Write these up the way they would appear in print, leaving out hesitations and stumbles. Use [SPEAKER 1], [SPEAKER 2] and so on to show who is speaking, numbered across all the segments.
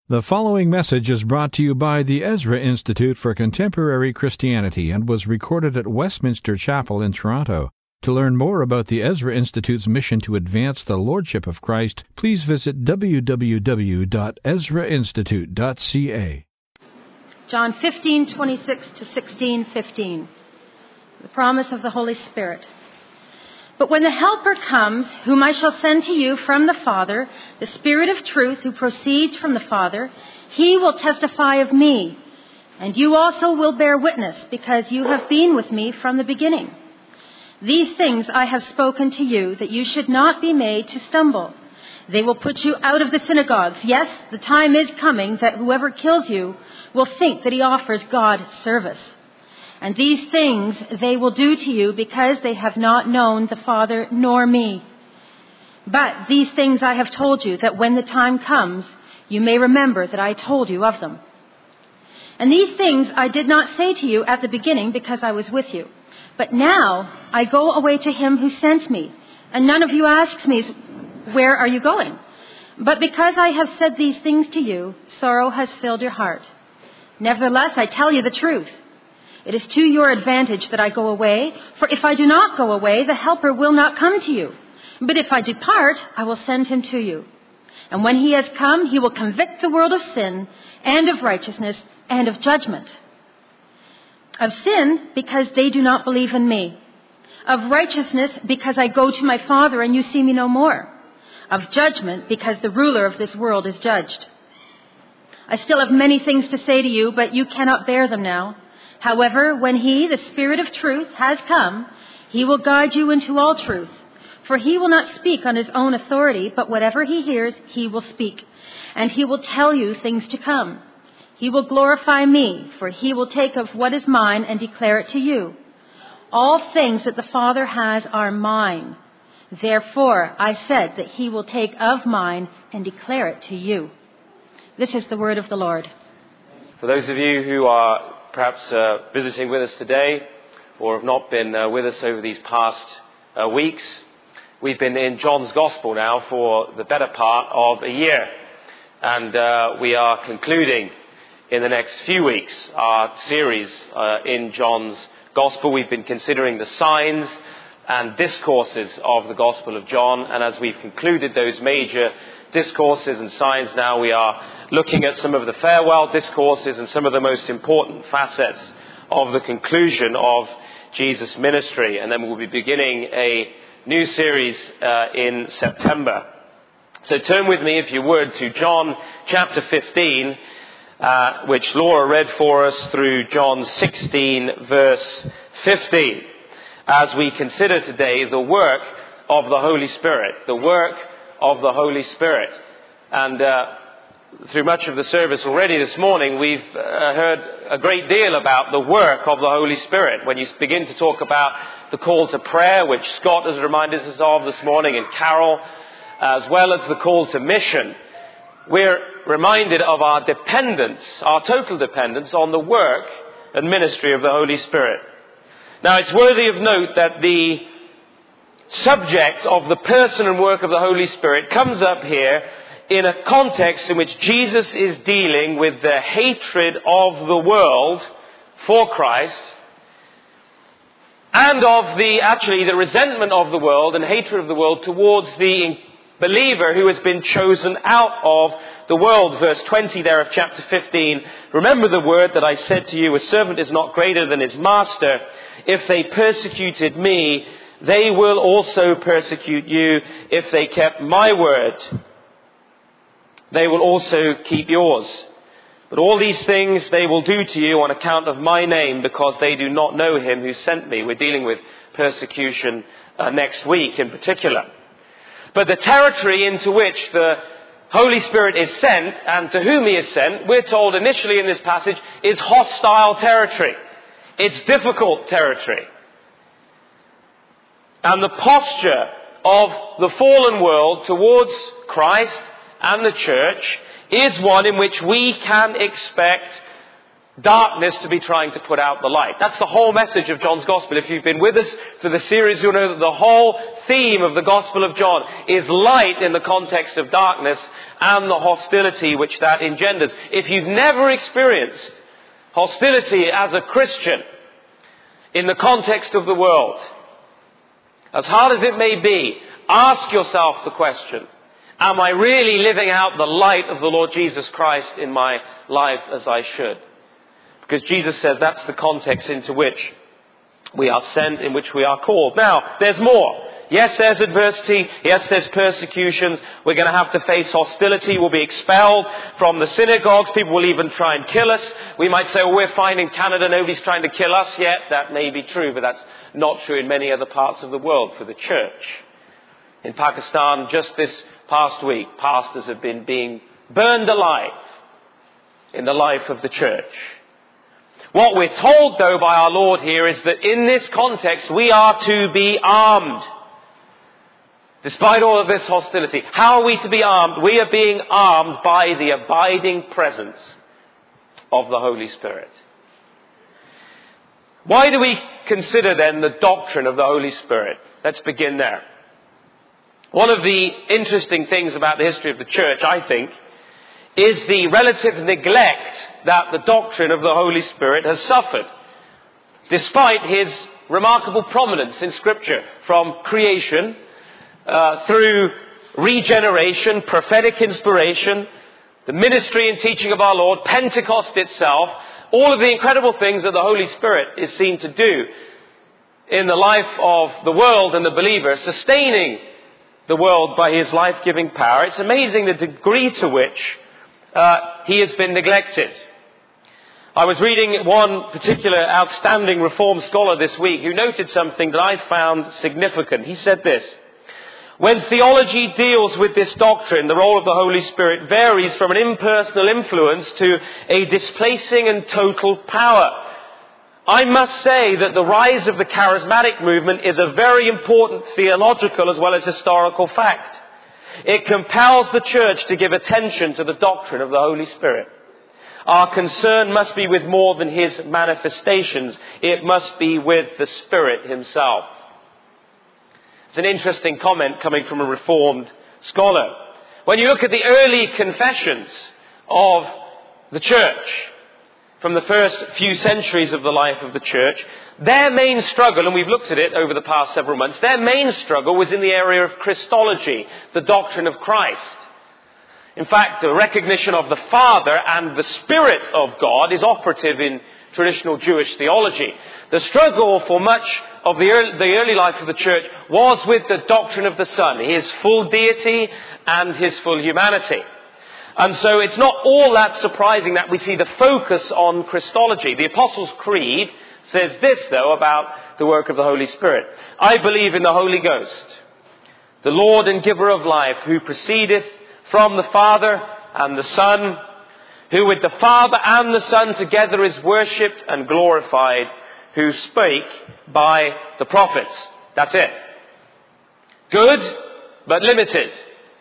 [SPEAKER 1] The following message is brought to you by the Ezra Institute for Contemporary Christianity and was recorded at Westminster Chapel in Toronto. To learn more about the Ezra Institute's mission to advance the Lordship of Christ, please visit www.ezrainstitute.ca.
[SPEAKER 2] John 15:26 to 16:15. The promise of the Holy Spirit. But when the Helper comes, whom I shall send to you from the Father, the Spirit of truth who proceeds from the Father, he will testify of me. And you also will bear witness, because you have been with me from the beginning. These things I have spoken to you, that you should not be made to stumble. They will put you out of the synagogues. Yes, the time is coming that whoever kills you will think that he offers God service. And these things they will do to you because they have not known the Father nor me. But these things I have told you, that when the time comes, you may remember that I told you of them. And these things I did not say to you at the beginning because I was with you. But now I go away to him who sent me, and none of you asks me, where are you going? But because I have said these things to you, sorrow has filled your heart. Nevertheless, I tell you the truth. It is to your advantage that I go away, for if I do not go away, the Helper will not come to you. But if I depart, I will send him to you. And when he has come, he will convict the world of sin, and of righteousness, and of judgment. Of sin, because they do not believe in me. Of righteousness, because I go to my Father, and you see me no more. Of judgment, because the ruler of this world is judged. I still have many things to say to you, but you cannot bear them now. However, when he, the Spirit of truth, has come, he will guide you into all truth. For he will not speak on his own authority, but whatever he hears, he will speak. And he will tell you things to come. He will glorify me, for he will take of what is mine and declare it to you. All things that the Father has are mine. Therefore, I said that he will take of mine and declare it to you. This is the word of the Lord.
[SPEAKER 3] For those of you who are perhaps visiting with us today, or have not been with us over these past weeks, we've been in John's Gospel now for the better part of a year. And we are concluding in the next few weeks our series in John's Gospel. We've been considering the signs and discourses of the Gospel of John. And as we've concluded those major discourses and signs, now we are looking at some of the farewell discourses and some of the most important facets of the conclusion of Jesus' ministry. And then we'll be beginning a new series in September. So turn with me, if you would, to John chapter 15, which Laura read for us through John 16, verse 15, as we consider today the work of the Holy Spirit, the work of the Holy Spirit. And through much of the service already this morning, we've heard a great deal about the work of the Holy Spirit. When you begin to talk about the call to prayer, which Scott has reminded us of this morning, and Carol, as well as the call to mission, we're reminded of our dependence, our total dependence on the work and ministry of the Holy Spirit. Now, it's worthy of note that the subject of the person and work of the Holy Spirit comes up here in a context in which Jesus is dealing with the hatred of the world for Christ, and of the resentment of the world and hatred of the world towards the believer who has been chosen out of the world. Verse 20 there of chapter 15, remember the word that I said to you, a servant is not greater than his master. If they persecuted me, they will also persecute you. If they kept my word, they will also keep yours. But all these things they will do to you on account of my name, because they do not know him who sent me. We're dealing with persecution next week in particular. But the territory into which the Holy Spirit is sent, and to whom he is sent, we're told initially in this passage, is hostile territory. It's difficult territory. And the posture of the fallen world towards Christ and the church is one in which we can expect darkness to be trying to put out the light. That's the whole message of John's Gospel. If you've been with us for the series, you'll know that the whole theme of the Gospel of John is light in the context of darkness and the hostility which that engenders. If you've never experienced hostility as a Christian in the context of the world, as hard as it may be, ask yourself the question, am I really living out the light of the Lord Jesus Christ in my life as I should? Because Jesus says that's the context into which we are sent, in which we are called. Now, there's more. Yes, there's adversity. Yes, there's persecutions. We're going to have to face hostility. We'll be expelled from the synagogues. People will even try and kill us. We might say, well, we're fine in Canada. Nobody's trying to kill us yet. That may be true, but that's not true in many other parts of the world for the church. In Pakistan, just this past week, pastors have been being burned alive in the life of the church. What we're told, though, by our Lord here is that in this context we are to be armed. Despite all of this hostility, how are we to be armed? We are being armed by the abiding presence of the Holy Spirit. Why do we consider then the doctrine of the Holy Spirit? Let's begin there. One of the interesting things about the history of the church, I think, is the relative neglect that the doctrine of the Holy Spirit has suffered, despite his remarkable prominence in Scripture, from creation, through regeneration, prophetic inspiration, the ministry and teaching of our Lord, Pentecost itself, all of the incredible things that the Holy Spirit is seen to do in the life of the world and the believer, sustaining the world by his life-giving power. It's amazing the degree to which he has been neglected. I was reading one particular outstanding Reformed scholar this week who noted something that I found significant. He said this: when theology deals with this doctrine, the role of the Holy Spirit varies from an impersonal influence to a displacing and total power. I must say that the rise of the charismatic movement is a very important theological as well as historical fact. It compels the church to give attention to the doctrine of the Holy Spirit. Our concern must be with more than his manifestations. It must be with the Spirit himself. It's an interesting comment coming from a Reformed scholar. When you look at the early confessions of the church, from the first few centuries of the life of the church, their main struggle, and we've looked at it over the past several months, their main struggle was in the area of Christology, the doctrine of Christ. In fact, the recognition of the Father and the Spirit of God is operative in traditional Jewish theology. The struggle for much of the early life of the church was with the doctrine of the Son, his full deity and his full humanity. And so it's not all that surprising that we see the focus on Christology. The Apostles' Creed says this, though, about the work of the Holy Spirit. I believe in the Holy Ghost, the Lord and giver of life, who proceedeth from the Father and the Son, who with the Father and the Son together is worshipped and glorified, who spake by the prophets. That's it. Good, but limited.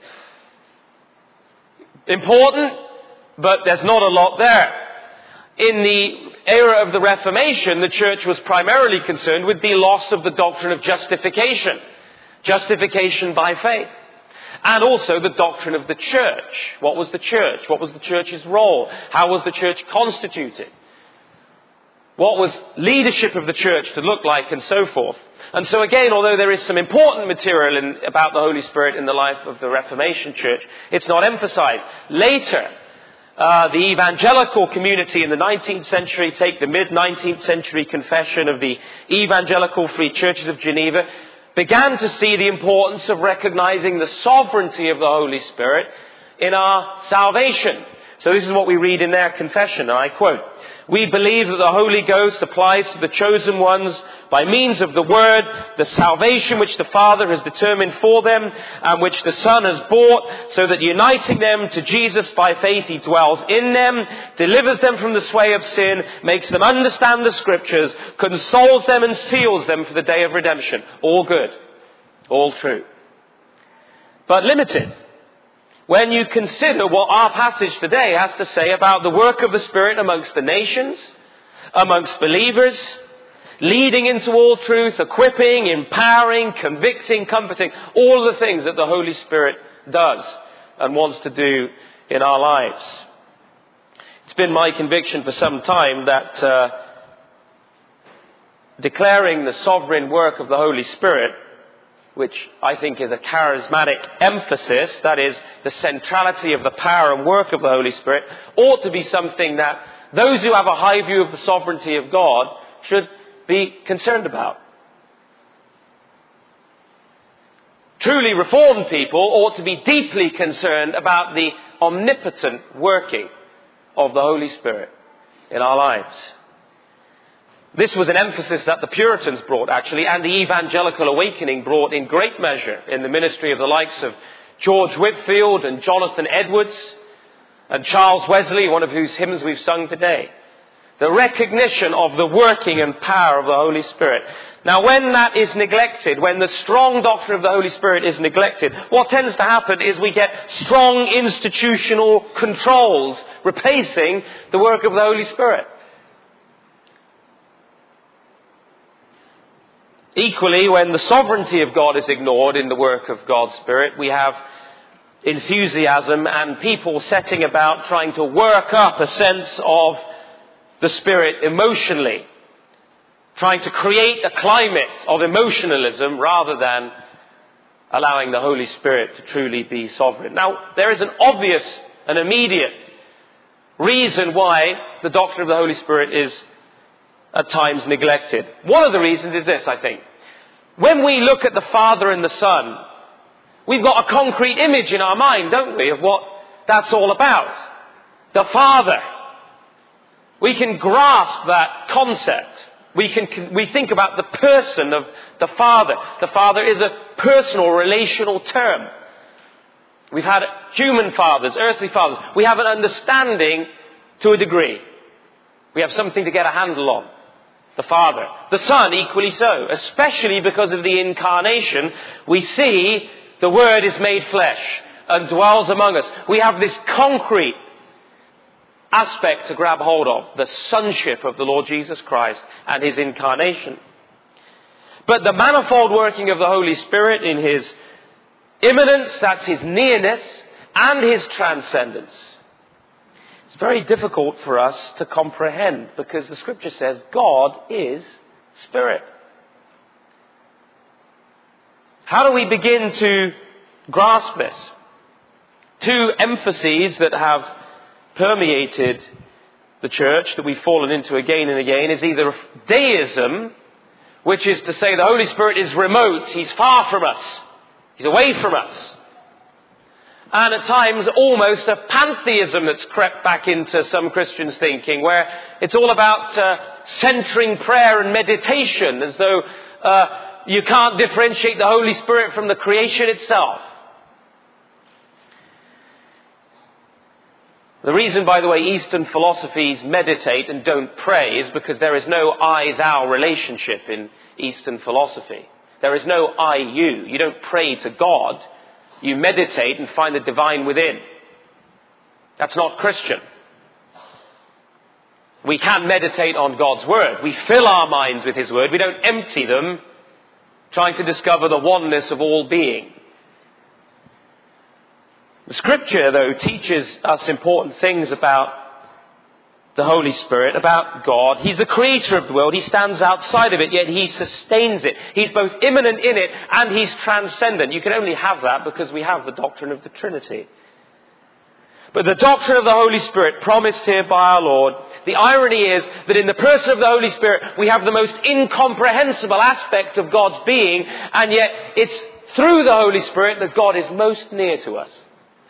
[SPEAKER 3] Important, but there's not a lot there. In the era of the Reformation, the church was primarily concerned with the loss of the doctrine of justification. Justification by faith. And also the doctrine of the church. What was the church? What was the church's role? How was the church constituted? What was leadership of the church to look like, and so forth. And so again, although there is some important material about the Holy Spirit in the life of the Reformation church, it's not emphasized. Later, the evangelical community in the 19th century, take the mid-19th century confession of the Evangelical Free Churches of Geneva, began to see the importance of recognizing the sovereignty of the Holy Spirit in our salvation. So this is what we read in their confession, and I quote, "We believe that the Holy Ghost applies to the chosen ones by means of the Word, the salvation which the Father has determined for them, and which the Son has bought, so that uniting them to Jesus by faith, He dwells in them, delivers them from the sway of sin, makes them understand the Scriptures, consoles them and seals them for the day of redemption." All good. All true. But limited. when you consider what our passage today has to say about the work of the Spirit amongst the nations, amongst believers, leading into all truth, equipping, empowering, convicting, comforting, all the things that the Holy Spirit does and wants to do in our lives. It's been my conviction for some time that declaring the sovereign work of the Holy Spirit, which I think is a charismatic emphasis, that is, the centrality of the power and work of the Holy Spirit, ought to be something that those who have a high view of the sovereignty of God should be concerned about. Truly reformed people ought to be deeply concerned about the omnipotent working of the Holy Spirit in our lives. This was an emphasis that the Puritans brought, actually, and the Evangelical Awakening brought in great measure in the ministry of the likes of George Whitefield and Jonathan Edwards and Charles Wesley, one of whose hymns we've sung today. The recognition of the working and power of the Holy Spirit. Now, when that is neglected, when the strong doctrine of the Holy Spirit is neglected, what tends to happen is we get strong institutional controls replacing the work of the Holy Spirit. Equally, when the sovereignty of God is ignored in the work of God's Spirit, we have enthusiasm and people setting about trying to work up a sense of the Spirit emotionally, trying to create a climate of emotionalism rather than allowing the Holy Spirit to truly be sovereign. Now, there is an obvious and immediate reason why the doctrine of the Holy Spirit is at times neglected. One of the reasons is this, I think. When we look at the Father and the Son, we've got a concrete image in our mind, don't we, of what that's all about. The Father. We can grasp that concept. We think about the person of the Father. The Father is a personal, relational term. We've had human fathers, earthly fathers. We have an understanding to a degree. We have something to get a handle on. The Father. The Son, equally so. Especially because of the incarnation, we see the Word is made flesh and dwells among us. We have this concrete aspect to grab hold of, the sonship of the Lord Jesus Christ and His incarnation. But the manifold working of the Holy Spirit in His immanence, that's His nearness, and His transcendence, it's very difficult for us to comprehend because the Scripture says God is Spirit. How do we begin to grasp this? Two emphases that have permeated the church that we've fallen into again and again is either deism, which is to say the Holy Spirit is remote, He's far from us, He's away from us. And at times almost a pantheism that's crept back into some Christians' thinking, where it's all about centering prayer and meditation, as though you can't differentiate the Holy Spirit from the creation itself. The reason, by the way, Eastern philosophies meditate and don't pray is because there is no I-thou relationship in Eastern philosophy. There is no I-you. You don't pray to God. You meditate and find the divine within. That's not Christian. We can meditate on God's Word. We fill our minds with His Word. We don't empty them trying to discover the oneness of all being. The Scripture, though, teaches us important things about the Holy Spirit, about God. He's the creator of the world. He stands outside of it, yet He sustains it. He's both immanent in it and He's transcendent. You can only have that because we have the doctrine of the Trinity. But the doctrine of the Holy Spirit promised here by our Lord, the irony is that in the person of the Holy Spirit we have the most incomprehensible aspect of God's being, and yet it's through the Holy Spirit that God is most near to us.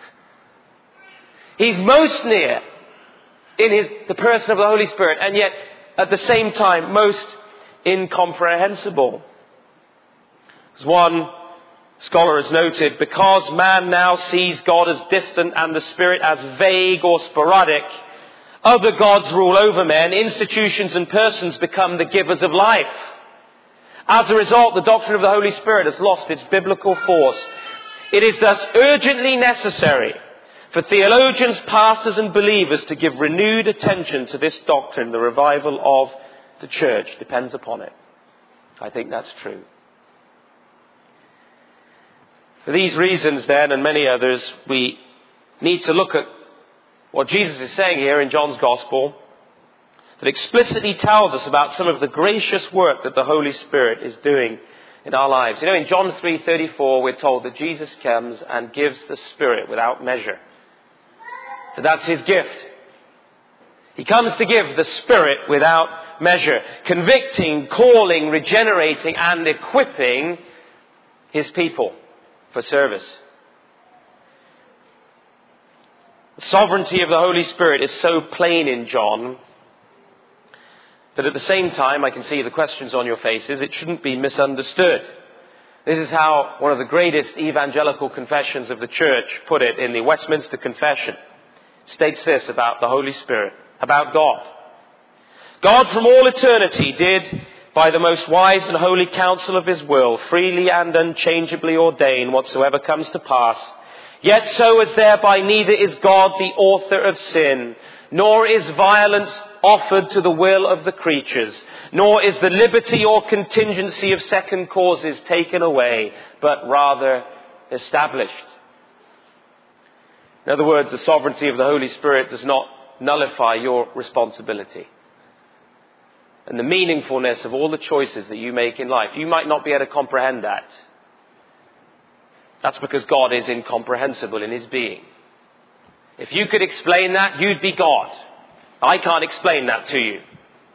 [SPEAKER 3] He's most near in the person of the Holy Spirit, and yet at the same time most incomprehensible. As one scholar has noted, because man now sees God as distant and the Spirit as vague or sporadic, other gods rule over men, institutions and persons become the givers of life. As a result, the doctrine of the Holy Spirit has lost its biblical force. It is thus urgently necessary for theologians, pastors and believers to give renewed attention to this doctrine, the revival of the church depends upon it. I think that's true. For these reasons then, and many others, we need to look at what Jesus is saying here in John's Gospel, that explicitly tells us about some of the gracious work that the Holy Spirit is doing in our lives. You know, in John 3:34, we're told that Jesus comes and gives the Spirit without measure. That that's his gift. He comes to give the Spirit without measure, convicting, calling, regenerating, and equipping his people for service. The sovereignty of the Holy Spirit is so plain in John that at the same time, I can see the questions on your faces, it shouldn't be misunderstood. This is how one of the greatest evangelical confessions of the church put it in the Westminster Confession. It states this about the Holy Spirit, about God. God from all eternity did, by the most wise and holy counsel of his will, freely and unchangeably ordain whatsoever comes to pass. Yet so as thereby neither is God the author of sin, nor is violence offered to the will of the creatures, nor is the liberty or contingency of second causes taken away, but rather established. In other words, the sovereignty of the Holy Spirit does not nullify your responsibility and the meaningfulness of all the choices that you make in life. You might not be able to comprehend that. That's because God is incomprehensible in his being. If you could explain that, you'd be God. I can't explain that to you.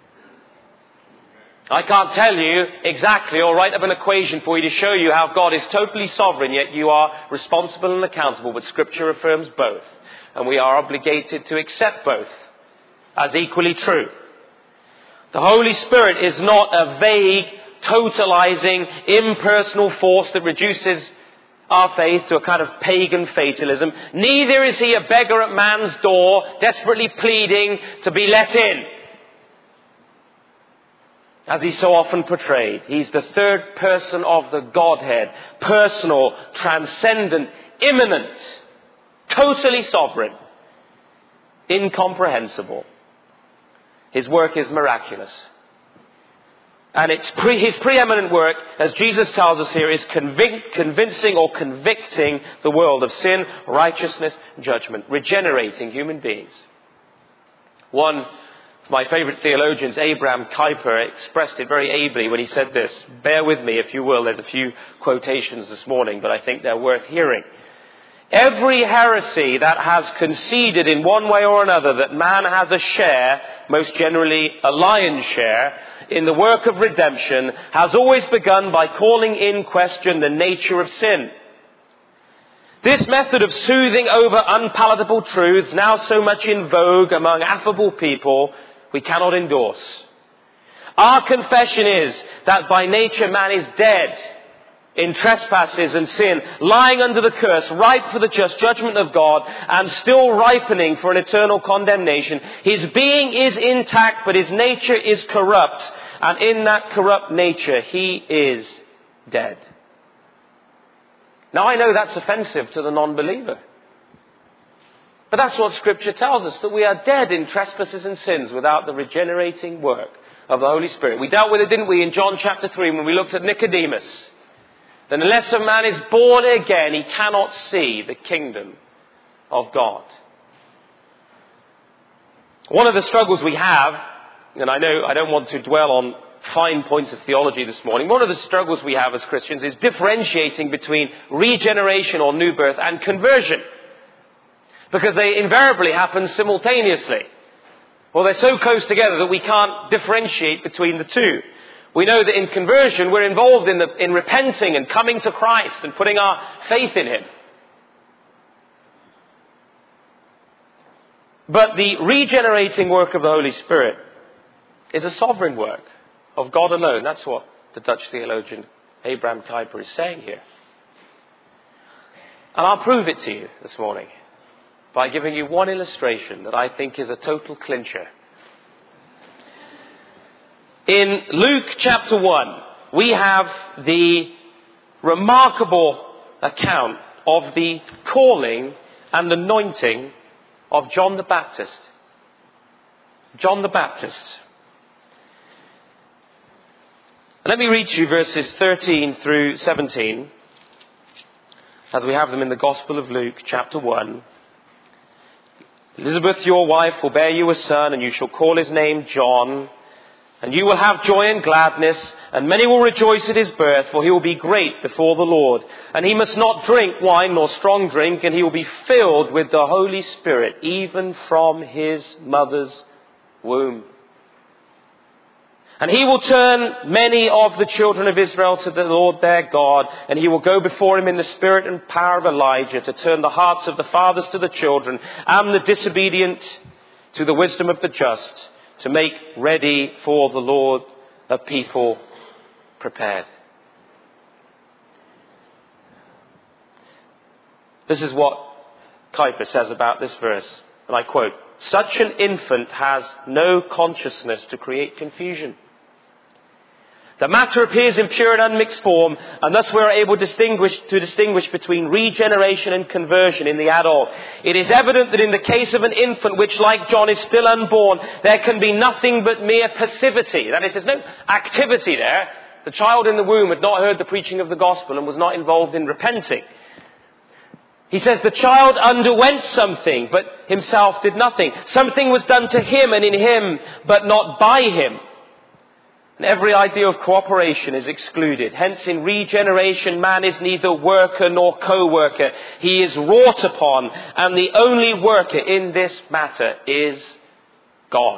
[SPEAKER 3] I can't tell you exactly or write up an equation for you to show you how God is totally sovereign, yet you are responsible and accountable. But Scripture affirms both, and we are obligated to accept both as equally true. The Holy Spirit is not a vague, totalizing, impersonal force that reduces our faith to a kind of pagan fatalism. Neither is he a beggar at man's door, desperately pleading to be let in, as he's so often portrayed. He's the third person of the Godhead, personal, transcendent, immanent, totally sovereign, incomprehensible. His work is miraculous. And his preeminent work, as Jesus tells us here, is convincing or convicting the world of sin, righteousness, judgment, regenerating human beings. One of my favorite theologians, Abraham Kuyper, expressed it very ably when he said this. Bear with me, if you will. There's a few quotations this morning, but I think they're worth hearing. Every heresy that has conceded in one way or another that man has a share, most generally a lion's share, in the work of redemption, has always begun by calling in question the nature of sin. This method of soothing over unpalatable truths, now so much in vogue among affable people, we cannot endorse. Our confession is that by nature man is dead in trespasses and sin, lying under the curse, ripe for the just judgment of God, and still ripening for an eternal condemnation. His being is intact, but his nature is corrupt, and in that corrupt nature he is dead. Now I know that's offensive to the non-believer, but that's what Scripture tells us, that we are dead in trespasses and sins without the regenerating work of the Holy Spirit. We dealt with it, didn't we, in John chapter 3 when we looked at Nicodemus. That unless a man is born again, he cannot see the kingdom of God. One of the struggles we have, and I know I don't want to dwell on fine points of theology this morning, one of the struggles we have as Christians is differentiating between regeneration or new birth and conversion. Because they invariably happen simultaneously. Or they're so close together that we can't differentiate between the two. We know that in conversion we're involved in repenting and coming to Christ and putting our faith in him. But the regenerating work of the Holy Spirit is a sovereign work of God alone. That's what the Dutch theologian Abraham Kuyper is saying here. And I'll prove it to you this morning by giving you one illustration that I think is a total clincher. In Luke chapter 1, we have the remarkable account of the calling and anointing of John the Baptist. John the Baptist. Let me read to you verses 13 through 17, as we have them in the Gospel of Luke, chapter 1. Elizabeth, your wife, will bear you a son, and you shall call his name John. And you will have joy and gladness, and many will rejoice at his birth, for he will be great before the Lord. And he must not drink wine nor strong drink, and he will be filled with the Holy Spirit, even from his mother's womb. And he will turn many of the children of Israel to the Lord their God, and he will go before him in the spirit and power of Elijah, to turn the hearts of the fathers to the children, and the disobedient to the wisdom of the just, to make ready for the Lord a people prepared. This is what Kuyper says about this verse, and I quote, "Such an infant has no consciousness to create confusion. The matter appears in pure and unmixed form, and thus we are able to distinguish between regeneration and conversion in the adult. It is evident that in the case of an infant which, like John, is still unborn, there can be nothing but mere passivity." That is, there's no activity there. The child in the womb had not heard the preaching of the gospel and was not involved in repenting. He says the child underwent something, but himself did nothing. Something was done to him and in him, but not by him. And every idea of cooperation is excluded. Hence, in regeneration, man is neither worker nor co-worker. He is wrought upon, and the only worker in this matter is God.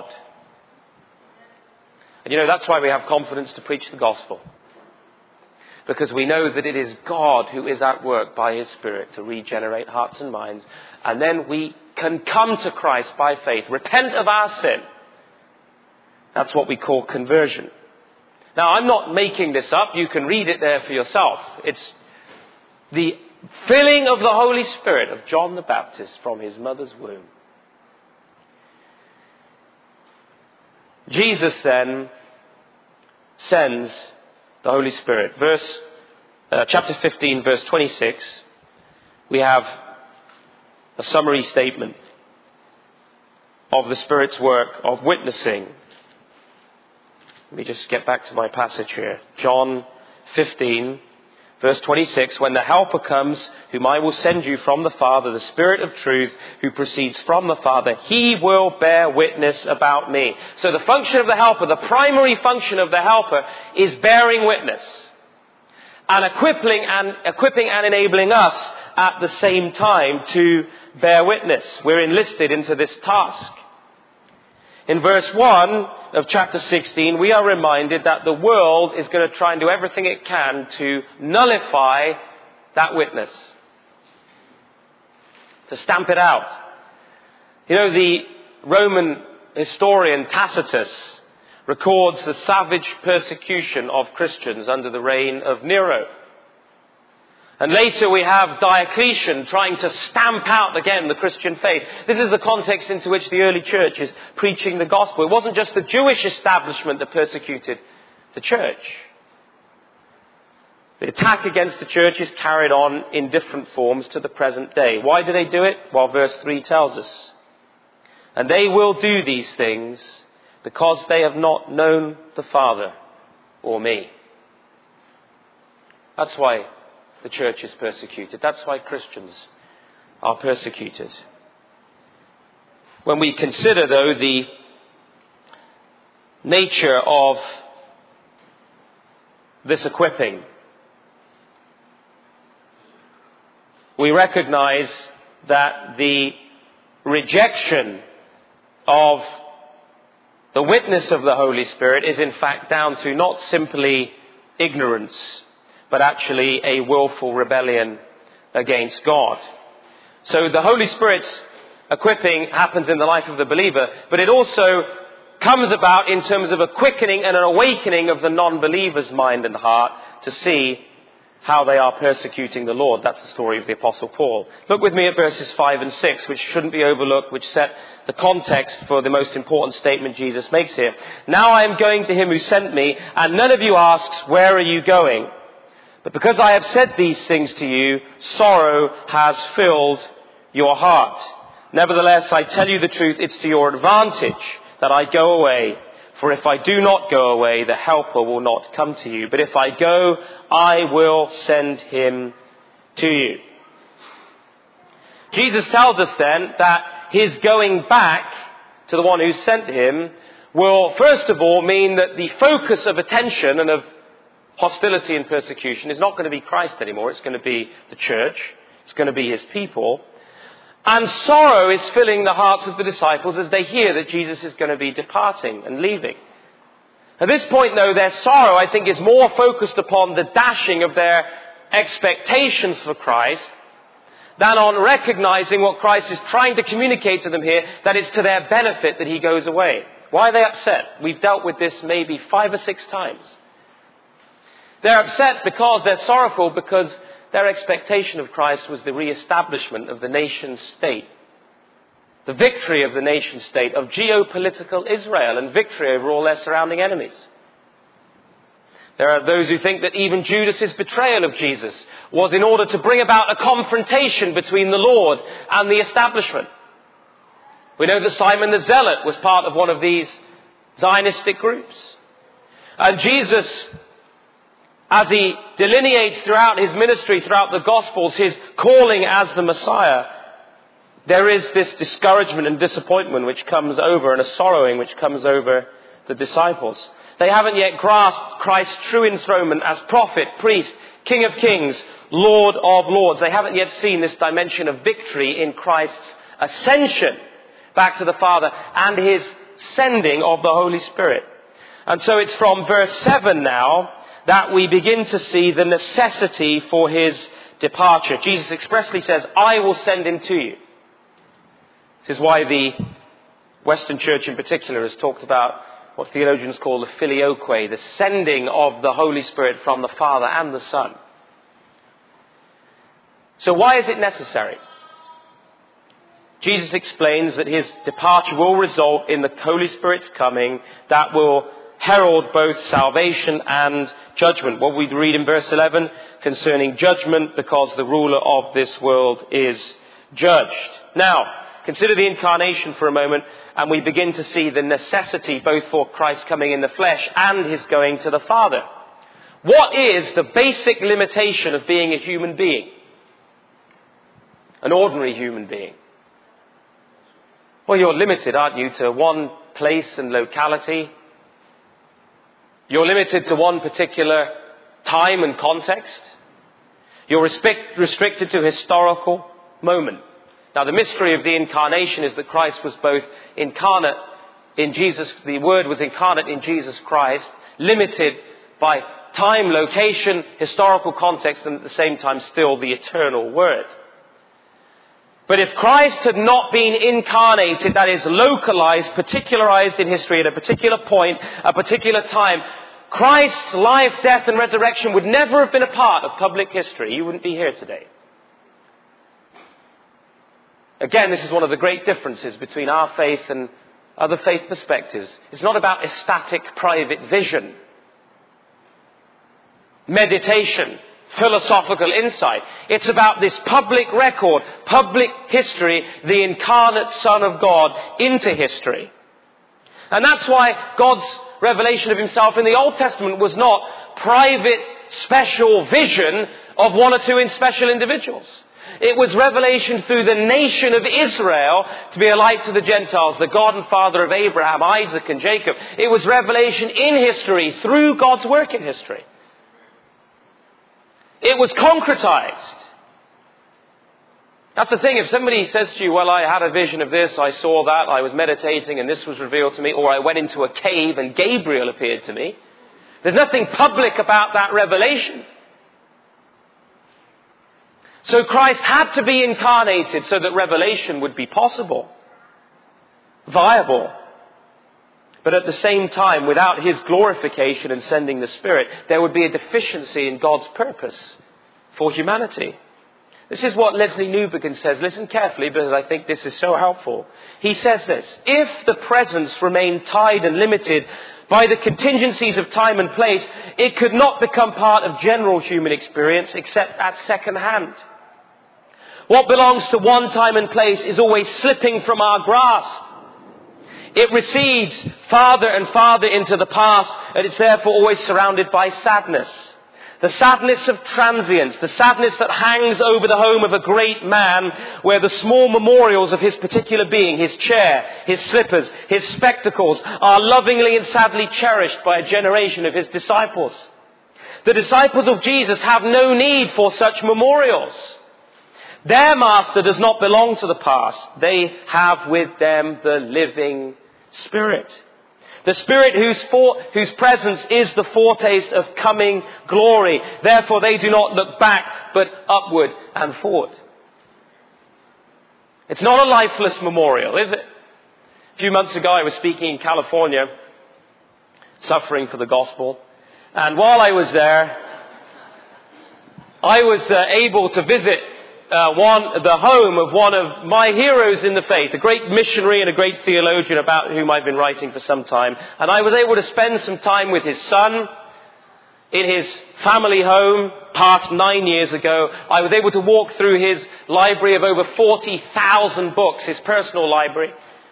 [SPEAKER 3] And you know, that's why we have confidence to preach the gospel. Because we know that it is God who is at work by his Spirit to regenerate hearts and minds. And then we can come to Christ by faith, repent of our sin. That's what we call conversion. Now, I'm not making this up. You can read it there for yourself. It's the filling of the Holy Spirit of John the Baptist from his mother's womb. Jesus then sends the Holy Spirit. Chapter 15, verse 26, we have a summary statement of the Spirit's work of witnessing. Let me just get back to my passage here. John 15, verse 26, "When the Helper comes, whom I will send you from the Father, the Spirit of truth, who proceeds from the Father, he will bear witness about me." So the function of the Helper, the primary function of the Helper, is bearing witness. And equipping and enabling us at the same time to bear witness. We're enlisted into this task. In verse 1 of chapter 16, we are reminded that the world is going to try and do everything it can to nullify that witness, to stamp it out. You know, the Roman historian Tacitus records the savage persecution of Christians under the reign of Nero. And later we have Diocletian trying to stamp out again the Christian faith. This is the context into which the early church is preaching the gospel. It wasn't just the Jewish establishment that persecuted the church. The attack against the church is carried on in different forms to the present day. Why do they do it? Well, verse 3 tells us. "And they will do these things because they have not known the Father or me." That's why the church is persecuted. That's why Christians are persecuted. When we consider, though, the nature of this equipping, we recognize that the rejection of the witness of the Holy Spirit is in fact down to not simply ignorance, but actually a willful rebellion against God. So the Holy Spirit's equipping happens in the life of the believer, but it also comes about in terms of a quickening and an awakening of the non-believer's mind and heart to see how they are persecuting the Lord. That's the story of the Apostle Paul. Look with me at verses 5 and 6, which shouldn't be overlooked, which set the context for the most important statement Jesus makes here. "Now I am going to him who sent me, and none of you asks, 'Where are you going?' But because I have said these things to you, sorrow has filled your heart. Nevertheless, I tell you the truth, it's to your advantage that I go away. For if I do not go away, the Helper will not come to you. But if I go, I will send him to you. Jesus tells us then that his going back to the one who sent him will first of all mean that the focus of attention and of hostility and persecution is not going to be Christ anymore. It's going to be the church. It's going to be his people. And sorrow is filling the hearts of the disciples as they hear that Jesus is going to be departing and leaving. At this point, though, their sorrow, I think, is more focused upon the dashing of their expectations for Christ than on recognizing what Christ is trying to communicate to them here, that it's to their benefit that he goes away. Why are they upset? We've dealt with this maybe 5 or 6 times. They're upset because they're sorrowful because their expectation of Christ was the re-establishment of the nation state, the victory of the nation state, of geopolitical Israel, and victory over all their surrounding enemies. There are those who think that even Judas' betrayal of Jesus was in order to bring about a confrontation between the Lord and the establishment. We know that Simon the Zealot was part of one of these Zionistic groups. And Jesus, as he delineates throughout his ministry, throughout the Gospels, his calling as the Messiah, there is this discouragement and disappointment which comes over, and a sorrowing which comes over the disciples. They haven't yet grasped Christ's true enthronement as prophet, priest, King of kings, Lord of lords. They haven't yet seen this dimension of victory in Christ's ascension back to the Father and his sending of the Holy Spirit. And so it's from verse 7 now that we begin to see the necessity for his departure. Jesus expressly says, I will send him to you. This is why the Western Church in particular has talked about what theologians call the filioque, the sending of the Holy Spirit from the Father and the Son. So why is it necessary? Jesus explains that his departure will result in the Holy Spirit's coming that will herald both salvation and judgment. What we read in verse 11 concerning judgment, because the ruler of this world is judged. Now, consider the incarnation for a moment, and we begin to see the necessity both for Christ coming in the flesh and his going to the Father. What is the basic limitation of being a human being? An ordinary human being. Well, you're limited, aren't you, to one place and locality. You're limited to one particular time and context. You're restricted to a historical moment. Now, the mystery of the incarnation is that Christ was both incarnate in Jesus, the Word was incarnate in Jesus Christ, limited by time, location, historical context, and at the same time still the eternal Word. But if Christ had not been incarnated, that is, localized, particularized in history at a particular point, a particular time, Christ's life, death, and resurrection would never have been a part of public history. You wouldn't be here today. Again, this is one of the great differences between our faith and other faith perspectives. It's not about ecstatic private vision, meditation, philosophical insight. It's about this public record, public history, the incarnate Son of God into history. And that's why God's revelation of himself in the Old Testament was not private, special vision of one or two special individuals. It was revelation through the nation of Israel to be a light to the Gentiles, the God and Father of Abraham, Isaac, and Jacob. It was revelation in history through God's work in history. It was concretized. That's the thing. If somebody says to you, well, I had a vision of this, I saw that, I was meditating and this was revealed to me, or I went into a cave and Gabriel appeared to me, there's nothing public about that revelation. So Christ had to be incarnated so that revelation would be possible, viable. But at the same time, without his glorification and sending the Spirit, there would be a deficiency in God's purpose for humanity. This is what Leslie Newbegin says. Listen carefully, because I think this is so helpful. He says this: if the presence remained tied and limited by the contingencies of time and place, it could not become part of general human experience except at second hand. What belongs to one time and place is always slipping from our grasp. It recedes farther and farther into the past, and it's therefore always surrounded by sadness. The sadness of transience, the sadness that hangs over the home of a great man, where the small memorials of his particular being, his chair, his slippers, his spectacles, are lovingly and sadly cherished by a generation of his disciples. The disciples of Jesus have no need for such memorials. Their master does not belong to the past. They have with them the living Spirit. The Spirit whose presence is the foretaste of coming glory. Therefore they do not look back, but upward and forward. It's not a lifeless memorial, is it? A few months ago I was speaking in California, suffering for the gospel. And while I was there, I was able to visit the home of one of my heroes in the faith, a great missionary and a great theologian about whom I've been writing for some time. And I was able to spend some time with his son in his family home past 9 years ago. I was able to walk through his library of over 40,000 books, his personal library.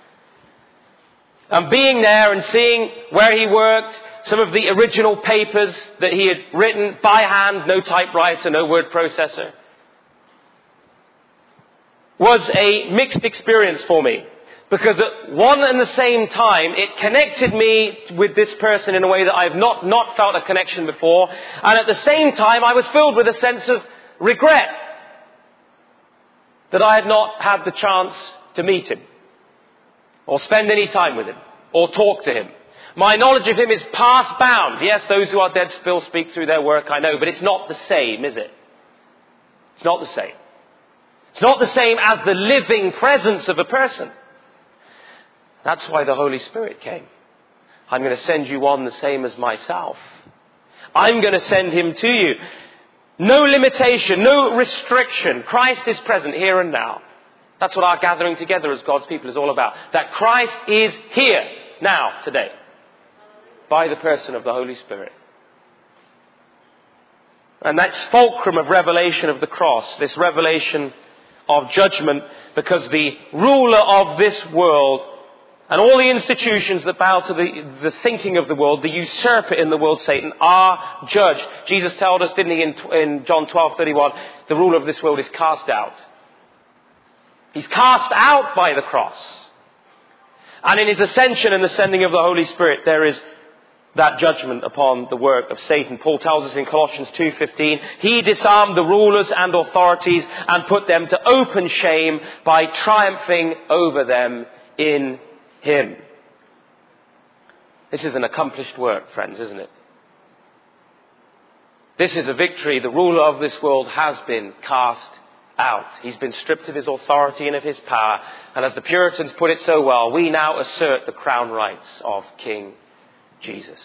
[SPEAKER 3] And being there and seeing where he worked, some of the original papers that he had written by hand, no typewriter, no word processor, was a mixed experience for me. Because at one and the same time, it connected me with this person in a way that I've not felt a connection before. And at the same time, I was filled with a sense of regret that I had not had the chance to meet him, or spend any time with him, or talk to him. My knowledge of him is past bound. Yes, those who are dead still speak through their work, I know, but it's not the same, is it? It's not the same. It's not the same as the living presence of a person. That's why the Holy Spirit came. I'm going to send you one the same as myself. I'm going to send him to you. No limitation, no restriction. Christ is present here and now. That's what our gathering together as God's people is all about. That Christ is here, now, today, by the person of the Holy Spirit. And that's fulcrum of revelation of the cross, this revelation of judgment, because the ruler of this world and all the institutions that bow to the thinking of the world, the usurper in the world, Satan, are judged. Jesus told us, didn't he, in John 12:31, the ruler of this world is cast out. He's cast out by the cross. And in his ascension and the sending of the Holy Spirit, there is that judgment upon the work of Satan. Paul tells us in Colossians 2:15, he disarmed the rulers and authorities and put them to open shame by triumphing over them in him. This is an accomplished work, friends, isn't it? This is a victory. The ruler of this world has been cast out. He's been stripped of his authority and of his power. And as the Puritans put it so well, we now assert the crown rights of King Jesus.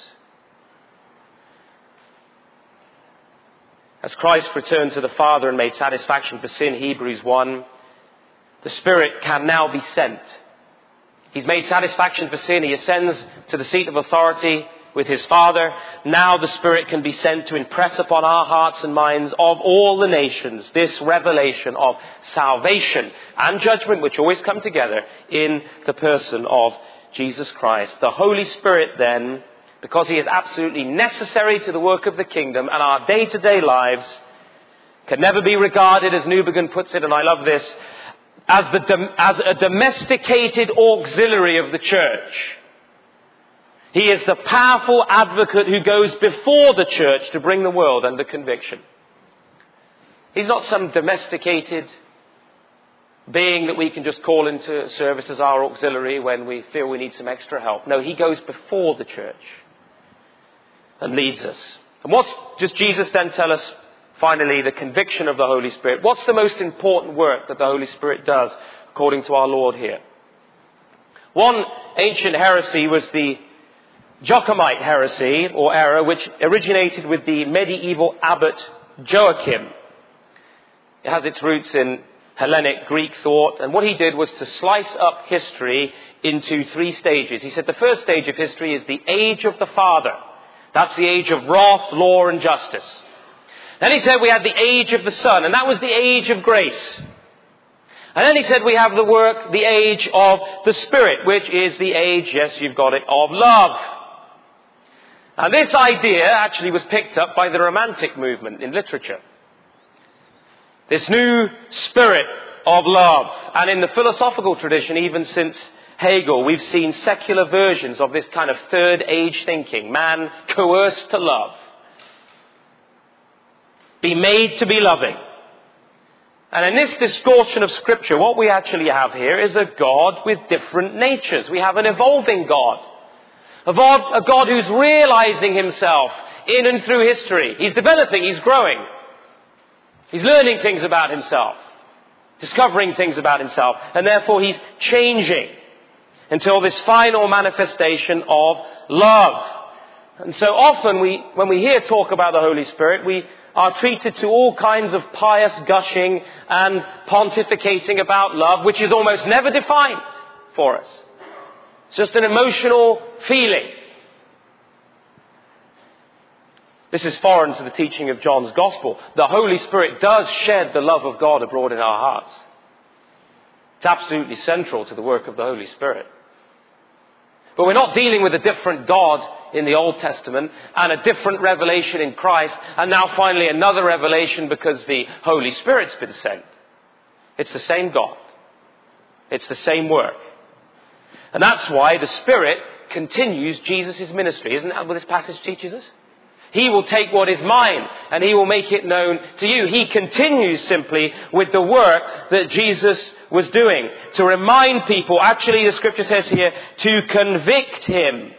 [SPEAKER 3] As Christ returned to the Father and made satisfaction for sin, Hebrews 1, the Spirit can now be sent. He's made satisfaction for sin. He ascends to the seat of authority with his Father. Now the Spirit can be sent to impress upon our hearts and minds of all the nations this revelation of salvation and judgment, which always come together in the person of Jesus Christ. The Holy Spirit then, because he is absolutely necessary to the work of the kingdom and our day-to-day lives, can never be regarded, as Newbegin puts it, and I love this, as a domesticated auxiliary of the church. He is the powerful advocate who goes before the church to bring the world under conviction. He's not some domesticated being that we can just call into service as our auxiliary when we feel we need some extra help. No, he goes before the church and leads us. And what does Jesus then tell us? Finally, the conviction of the Holy Spirit. What's the most important work that the Holy Spirit does according to our Lord here? One ancient heresy was the Joachimite heresy or error, which originated with the medieval abbot Joachim. It has its roots in Hellenic Greek thought, and what he did was to slice up history into 3 stages. He said the first stage of history is the age of the Father. That's the age of wrath, law, and justice. Then he said we had the age of the Son, and that was the age of grace. And then he said we have the age of the Spirit, which is the age, yes, you've got it, of love. And this idea actually was picked up by the Romantic movement in literature. This new spirit of love. And in the philosophical tradition, even since Hegel, we've seen secular versions of this kind of third age thinking. Man coerced to love. Be made to be loving. And in this distortion of Scripture, what we actually have here is a God with different natures. We have an evolving God. A God who's realizing himself in and through history. He's developing, he's growing. He's learning things about himself. Discovering things about himself. And therefore he's changing until this final manifestation of love. And so often when we hear talk about the Holy Spirit, we are treated to all kinds of pious gushing and pontificating about love, which is almost never defined for us. It's just an emotional feeling. This is foreign to the teaching of John's Gospel. The Holy Spirit does shed the love of God abroad in our hearts. It's absolutely central to the work of the Holy Spirit. But we're not dealing with a different God in the Old Testament and a different revelation in Christ, and now finally another revelation because the Holy Spirit's been sent. It's the same God. It's the same work. And that's why the Spirit continues Jesus' ministry. Isn't that what this passage teaches us? He will take what is mine and he will make it known to you. He continues simply with the work that Jesus was doing. To remind people, actually the Scripture says here, to convict him.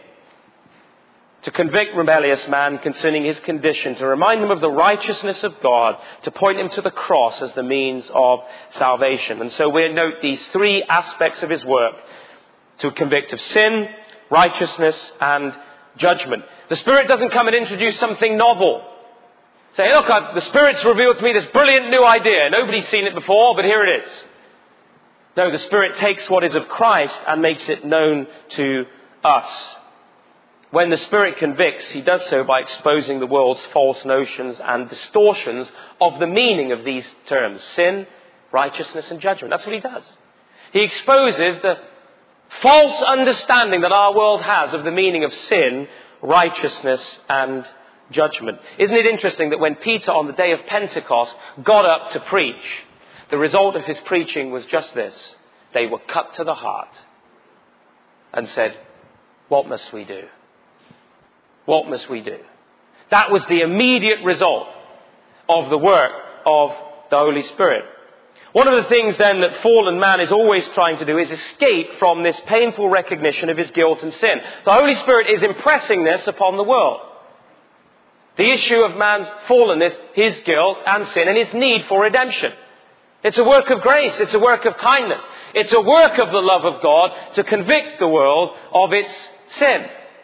[SPEAKER 3] To convict rebellious man concerning his condition. To remind him of the righteousness of God. To point him to the cross as the means of salvation. And so we note these three aspects of his work. To convict of sin, righteousness and judgment. The Spirit doesn't come and introduce something novel. Say, look, the Spirit's revealed to me this brilliant new idea. Nobody's seen it before, but here it is. No, the Spirit takes what is of Christ and makes it known to us. When the Spirit convicts, he does so by exposing the world's false notions and distortions of the meaning of these terms. Sin, righteousness and judgment. That's what he does. He exposes the false understanding that our world has of the meaning of sin, righteousness and judgment. Isn't it interesting that when Peter on the day of Pentecost got up to preach, the result of his preaching was just this. They were cut to the heart and said, what must we do? What must we do? That was the immediate result of the work of the Holy Spirit. One of the things then that fallen man is always trying to do is escape from this painful recognition of his guilt and sin. The Holy Spirit is impressing this upon the world. The issue of man's fallenness, his guilt and sin, and his need for redemption. It's a work of grace. It's a work of kindness. It's a work of the love of God to convict the world of its sin.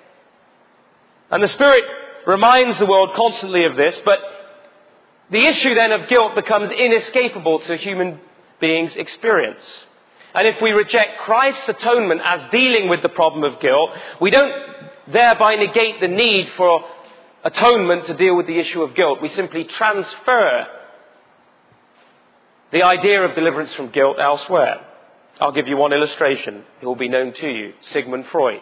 [SPEAKER 3] And the Spirit reminds the world constantly of this, but the issue then of guilt becomes inescapable to human beings' experience. And if we reject Christ's atonement as dealing with the problem of guilt, we don't thereby negate the need for atonement to deal with the issue of guilt. We simply transfer the idea of deliverance from guilt elsewhere. I'll give you one illustration. It will be known to you. Sigmund Freud.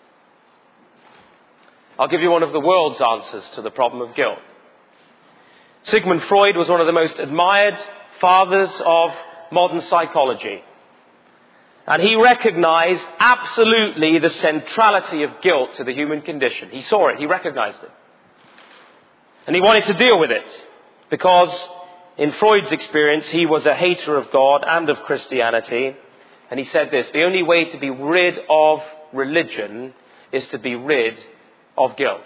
[SPEAKER 3] I'll give you one of the world's answers to the problem of guilt. Sigmund Freud was one of the most admired fathers of modern psychology. And he recognized absolutely the centrality of guilt to the human condition. He saw it, he recognized it. And he wanted to deal with it. Because in Freud's experience, he was a hater of God and of Christianity. And he said this, the only way to be rid of religion is to be rid of guilt.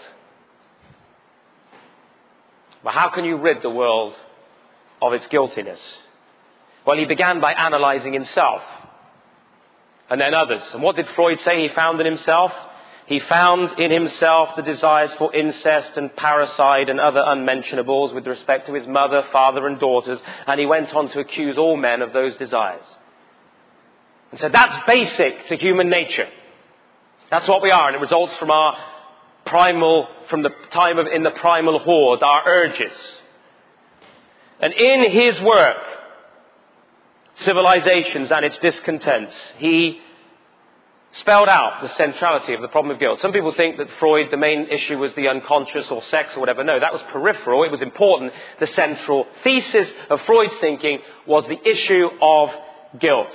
[SPEAKER 3] But how can you rid the world of its guiltiness? Well, he began by analyzing himself and then others. And what did Freud say he found in himself? He found in himself the desires for incest and parricide and other unmentionables with respect to his mother, father and daughters. And he went on to accuse all men of those desires. And so that's basic to human nature. That's what we are, and it results from our in the primal horde, our urges. And in his work, civilizations and its discontents. He spelled out the centrality of the problem of guilt. Some people think that Freud, the main issue was the unconscious or sex or whatever. No, that was peripheral. It was important. The central thesis of Freud's thinking was the issue of guilt.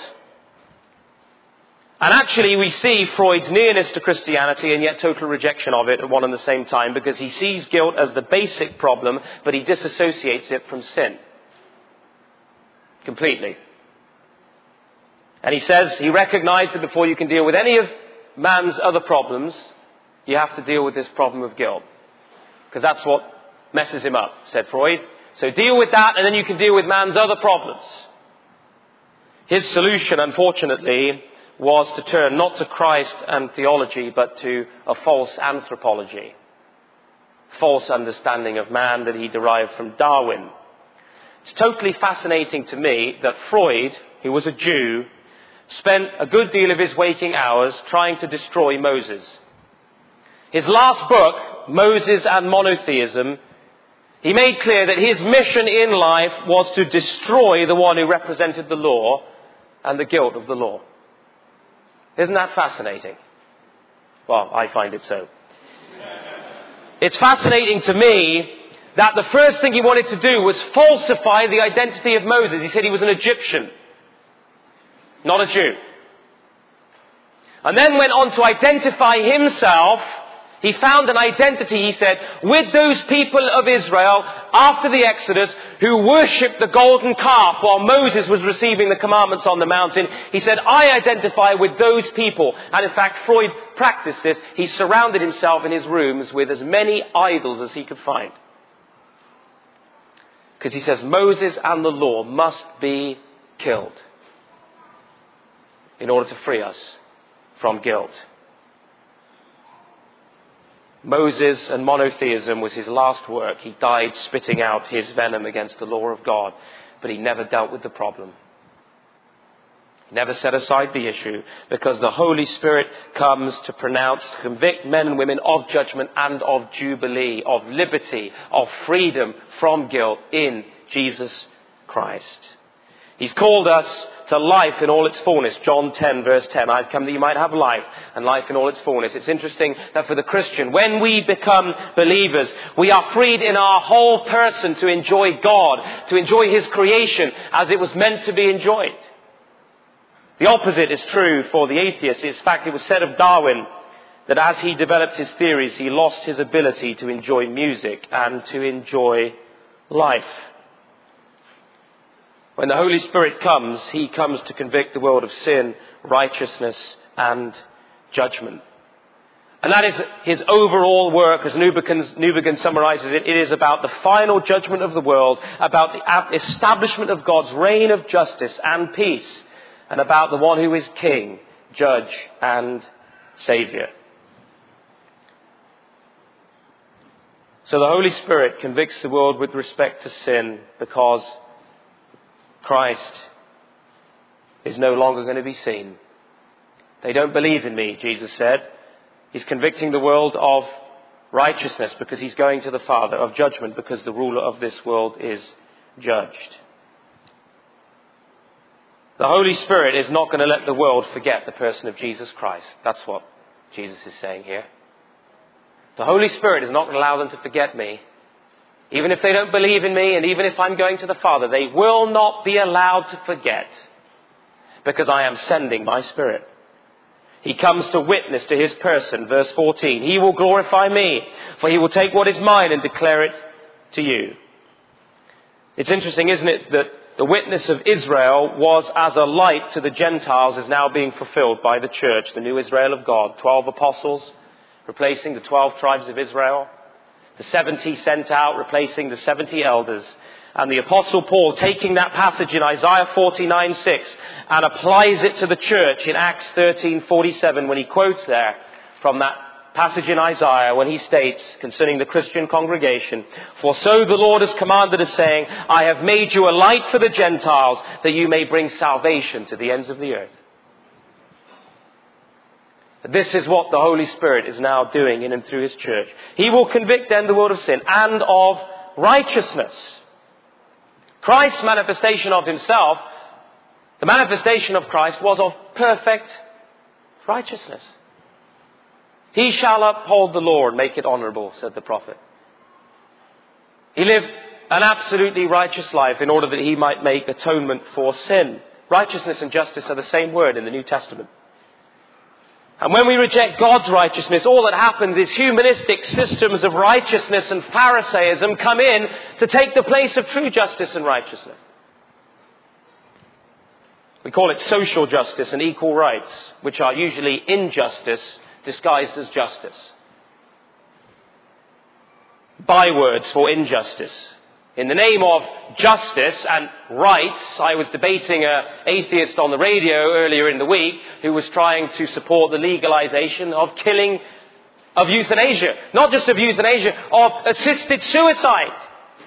[SPEAKER 3] And actually we see Freud's nearness to Christianity and yet total rejection of it at one and the same time, because he sees guilt as the basic problem, but he disassociates it from sin. Completely. And he says he recognized that before you can deal with any of man's other problems, you have to deal with this problem of guilt. Because that's what messes him up, said Freud. So deal with that and then you can deal with man's other problems. His solution, unfortunately, was to turn not to Christ and theology, but to a false anthropology. False understanding of man that he derived from Darwin. It's totally fascinating to me that Freud, who was a Jew, spent a good deal of his waking hours trying to destroy Moses. His last book, Moses and Monotheism, he made clear that his mission in life was to destroy the one who represented the law and the guilt of the law. Isn't that fascinating? Well, I find it so. It's fascinating to me that the first thing he wanted to do was falsify the identity of Moses. He said he was an Egyptian, not a Jew. And then went on to identify himself. He found an identity, he said, with those people of Israel after the Exodus who worshipped the golden calf while Moses was receiving the commandments on the mountain. He said, I identify with those people. And in fact, Freud practiced this. He surrounded himself in his rooms with as many idols as he could find. Because he says Moses and the law must be killed in order to free us from guilt. Moses and monotheism was his last work. He died spitting out his venom against the law of God, but he never dealt with the problem. He never set aside the issue, because the Holy Spirit comes to pronounce, to convict men and women of judgment and of jubilee, of liberty, of freedom from guilt in Jesus Christ. He's called us to life in all its fullness. John 10 verse 10. I've come that you might have life, and life in all its fullness. It's interesting that for the Christian, when we become believers, we are freed in our whole person to enjoy God, to enjoy His creation as it was meant to be enjoyed. The opposite is true for the atheist. In fact, it was said of Darwin that as he developed his theories, he lost his ability to enjoy music and to enjoy life. When the Holy Spirit comes, He comes to convict the world of sin, righteousness, and judgment. And that is His overall work, as Newbegin summarizes it. It is about the final judgment of the world, about the establishment of God's reign of justice and peace, and about the one who is King, Judge, and Saviour. So the Holy Spirit convicts the world with respect to sin because Christ is no longer going to be seen. They don't believe in me, Jesus said. He's convicting the world of righteousness because He's going to the Father, of judgment because the ruler of this world is judged. The Holy Spirit is not going to let the world forget the person of Jesus Christ. That's what Jesus is saying here. The Holy Spirit is not going to allow them to forget me. Even if they don't believe in me, and even if I'm going to the Father, they will not be allowed to forget, because I am sending my Spirit. He comes to witness to His person, verse 14. He will glorify me, for He will take what is mine and declare it to you. It's interesting, isn't it, that the witness of Israel was as a light to the Gentiles is now being fulfilled by the church, the new Israel of God. 12 apostles replacing the 12 tribes of Israel. The 70 sent out, replacing the 70 elders. And the Apostle Paul taking that passage in Isaiah 49:6 and applies it to the church in Acts 13:47 when he quotes there from that passage in Isaiah when he states concerning the Christian congregation, "For so the Lord has commanded us, saying, I have made you a light for the Gentiles, that you may bring salvation to the ends of the earth." This is what the Holy Spirit is now doing in and through His church. He will convict then the world of sin and of righteousness. Christ's manifestation of Himself The manifestation of Christ was of perfect righteousness. He shall uphold the law and make it honorable, said the prophet. He lived an absolutely righteous life in order that he might make atonement for sin. Righteousness and justice are the same word in the New Testament. And when we reject God's righteousness, all that happens is humanistic systems of righteousness and Pharisaism come in to take the place of true justice and righteousness. We call it social justice and equal rights, which are usually injustice disguised as justice. Bywords for injustice. In the name of justice and rights, I was debating an atheist on the radio earlier in the week who was trying to support the legalization of killing, of euthanasia. Not just of euthanasia, of assisted suicide.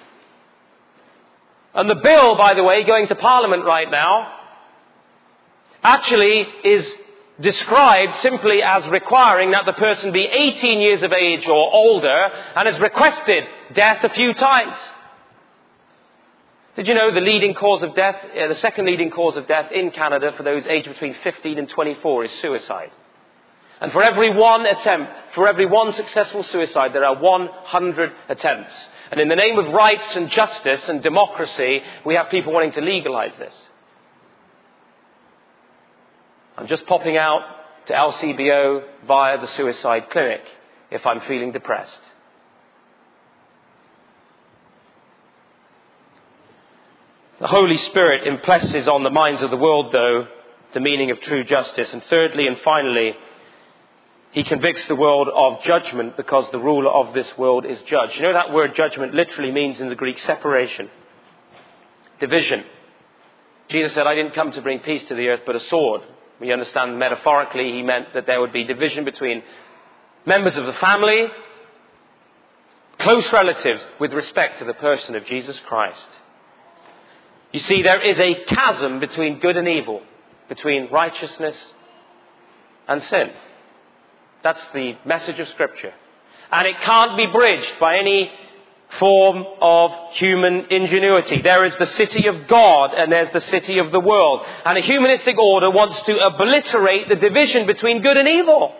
[SPEAKER 3] And the bill, by the way, going to Parliament right now, actually is described simply as requiring that the person be 18 years of age or older and has requested death a few times. Did you know the leading cause of death, the second leading cause of death in Canada for those aged between 15 and 24 is suicide? And for every one attempt, for every one successful suicide, there are 100 attempts. And in the name of rights and justice and democracy, we have people wanting to legalize this. I'm just popping out to LCBO via the suicide clinic if I'm feeling depressed. The Holy Spirit impresses on the minds of the world, though, the meaning of true justice. And thirdly and finally, he convicts the world of judgment because the ruler of this world is judged. You know that word judgment literally means in the Greek separation, division. Jesus said, I didn't come to bring peace to the earth, but a sword. We understand metaphorically he meant that there would be division between members of the family, close relatives, with respect to the person of Jesus Christ. You see, there is a chasm between good and evil, between righteousness and sin. That's the message of Scripture. And it can't be bridged by any form of human ingenuity. There is the city of God and there's the city of the world. And a humanistic order wants to obliterate the division between good and evil,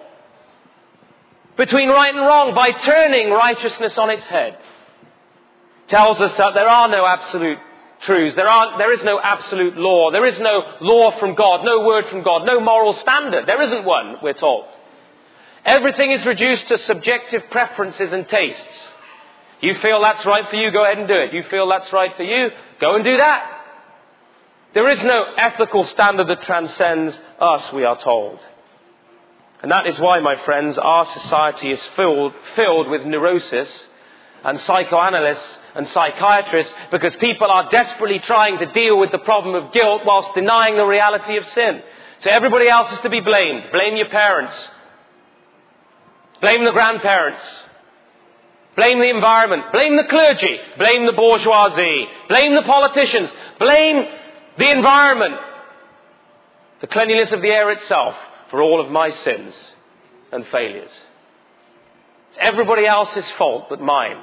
[SPEAKER 3] between right and wrong, by turning righteousness on its head. Tells us that there are no absolute truths. There is no absolute law. There is no law from God, no word from God, no moral standard. There isn't one, we're told. Everything is reduced to subjective preferences and tastes. You feel that's right for you, go ahead and do it. You feel that's right for you, go and do that. There is no ethical standard that transcends us, we are told. And that is why, my friends, our society is filled with neurosis and psychoanalysts and psychiatrists, because people are desperately trying to deal with the problem of guilt whilst denying the reality of sin. So everybody else is to be blamed. Blame your parents. Blame the grandparents. Blame the environment. Blame the clergy. Blame the bourgeoisie. Blame the politicians. Blame the environment. The cleanliness of the air itself for all of my sins and failures. It's everybody else's fault but mine.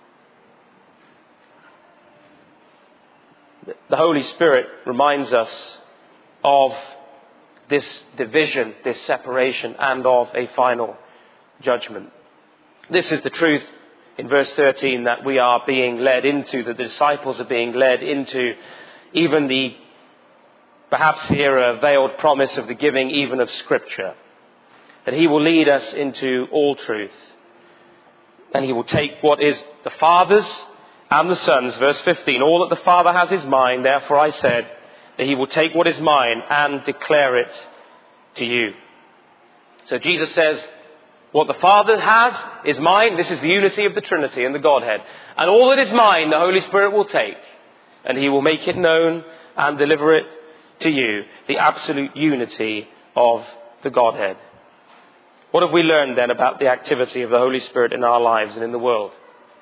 [SPEAKER 3] The Holy Spirit reminds us of this division, this separation, and of a final judgment. This is the truth in verse 13 that we are being led into, that the disciples are being led into, even the, perhaps here, a veiled promise of the giving even of Scripture. That He will lead us into all truth. And He will take what is the Father's and the Son's, verse 15, all that the Father has is mine, therefore I said that He will take what is mine and declare it to you. So Jesus says, what the Father has is mine. This is the unity of the Trinity and the Godhead. And all that is mine, the Holy Spirit will take, and He will make it known and deliver it to you. The absolute unity of the Godhead. What have we learned then about the activity of the Holy Spirit in our lives and in the world?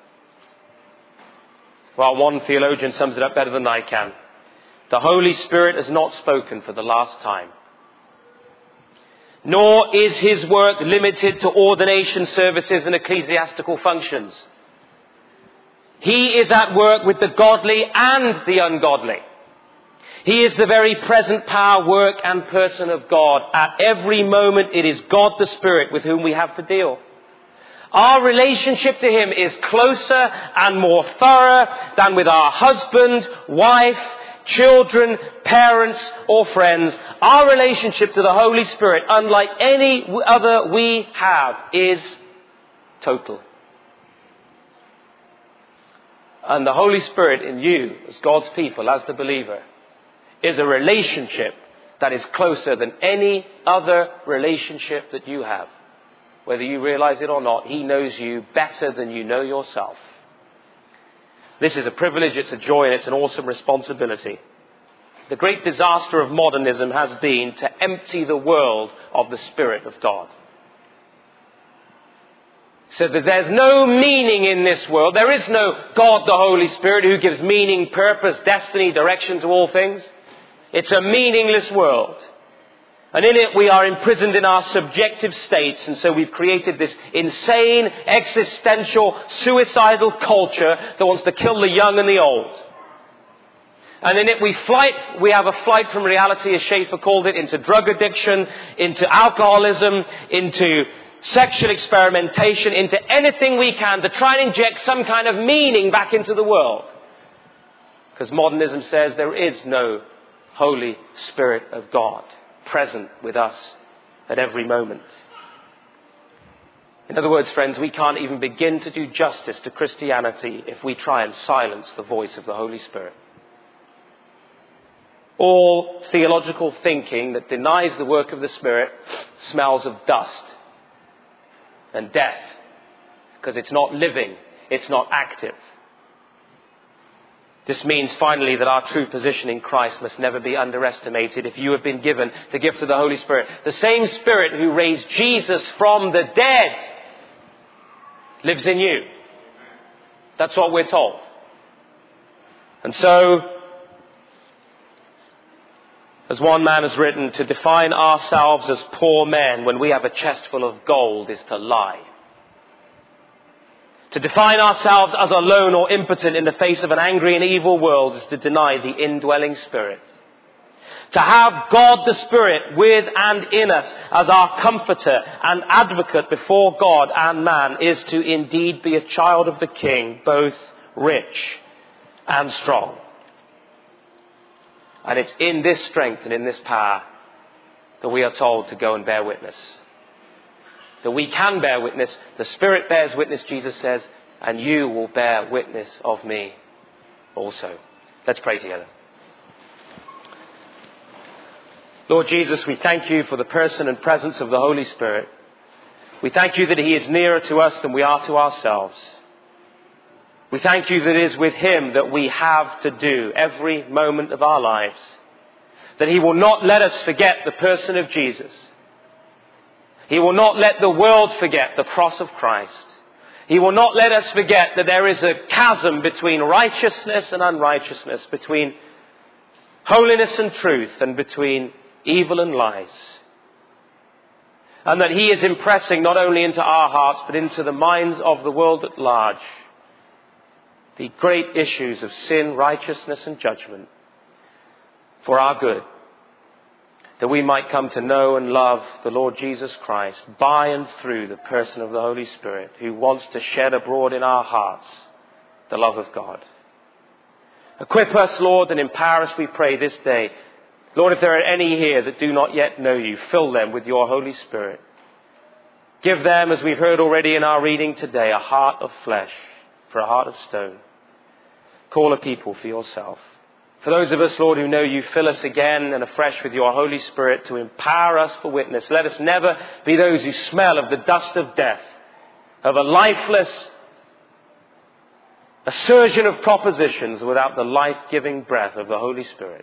[SPEAKER 3] Well, one theologian sums it up better than I can. The Holy Spirit has not spoken for the last time. Nor is His work limited to ordination services and ecclesiastical functions. He is at work with the godly and the ungodly. He is the very present power, work and person of God. At every moment it is God the Spirit with whom we have to deal. Our relationship to Him is closer and more thorough than with our husband, wife, children, parents or friends. Our relationship to the Holy Spirit, unlike any other we have, is total. And the Holy Spirit in you, as God's people, as the believer, is a relationship that is closer than any other relationship that you have. Whether you realize it or not, He knows you better than you know yourself. This is a privilege, it's a joy, and it's an awesome responsibility. The great disaster of modernism has been to empty the world of the Spirit of God. So that there's no meaning in this world. There is no God the Holy Spirit who gives meaning, purpose, destiny, direction to all things. It's a meaningless world. And in it we are imprisoned in our subjective states, and so we've created this insane, existential, suicidal culture that wants to kill the young and the old. And in it we have a flight from reality, as Schaeffer called it, into drug addiction, into alcoholism, into sexual experimentation, into anything we can to try and inject some kind of meaning back into the world. Because modernism says there is no Holy Spirit of God present with us at every moment. In other words, friends, we can't even begin to do justice to Christianity if we try and silence the voice of the Holy Spirit. All theological thinking that denies the work of the Spirit smells of dust and death, because it's not living, it's not active. This means, finally, that our true position in Christ must never be underestimated. If you have been given the gift of the Holy Spirit, the same Spirit who raised Jesus from the dead lives in you. That's what we're told. And so, as one man has written, to define ourselves as poor men when we have a chest full of gold is to lie. To define ourselves as alone or impotent in the face of an angry and evil world is to deny the indwelling Spirit. To have God the Spirit with and in us as our comforter and advocate before God and man is to indeed be a child of the King, both rich and strong. And it's in this strength and in this power that we are told to go and bear witness. That we can bear witness. The Spirit bears witness, Jesus says, and you will bear witness of me also. Let's pray together. Lord Jesus, we thank you for the person and presence of the Holy Spirit. We thank you that He is nearer to us than we are to ourselves. We thank you that it is with Him that we have to do every moment of our lives. That He will not let us forget the person of Jesus. He will not let the world forget the cross of Christ. He will not let us forget that there is a chasm between righteousness and unrighteousness, between holiness and truth, and between evil and lies. And that He is impressing not only into our hearts, but into the minds of the world at large, the great issues of sin, righteousness and judgment for our good. That we might come to know and love the Lord Jesus Christ by and through the person of the Holy Spirit, who wants to shed abroad in our hearts the love of God. Equip us, Lord, and empower us, we pray, this day. Lord, if there are any here that do not yet know you, fill them with your Holy Spirit. Give them, as we've heard already in our reading today, a heart of flesh for a heart of stone. Call a people for yourself. For those of us, Lord, who know you, fill us again and afresh with your Holy Spirit to empower us for witness. Let us never be those who smell of the dust of death, of a lifeless assertion of propositions without the life-giving breath of the Holy Spirit.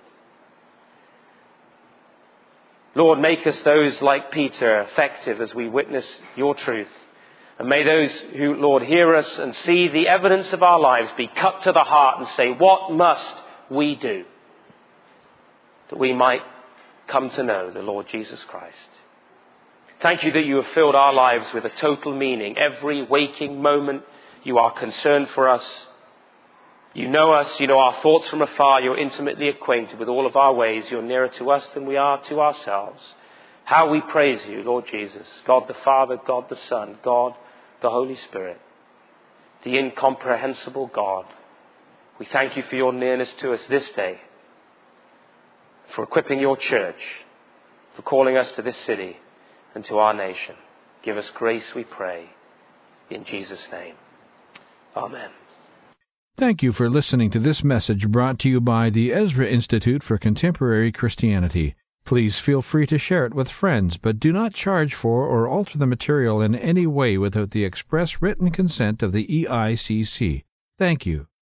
[SPEAKER 3] Lord, make us those like Peter, effective as we witness your truth. And may those who, Lord, hear us and see the evidence of our lives be cut to the heart and say, what must we do that we might come to know the Lord Jesus Christ? Thank you that you have filled our lives with a total meaning. Every waking moment you are concerned for us. You know us, you know our thoughts from afar, you're intimately acquainted with all of our ways, you're nearer to us than we are to ourselves. How we praise you, Lord Jesus, God the Father, God the Son, God the Holy Spirit, the incomprehensible God. We thank you for your nearness to us this day, for equipping your church, for calling us to this city and to our nation. Give us grace, we pray, in Jesus' name. Amen.
[SPEAKER 1] Thank you for listening to this message brought to you by the Ezra Institute for Contemporary Christianity. Please feel free to share it with friends, but do not charge for or alter the material in any way without the express written consent of the EICC. Thank you.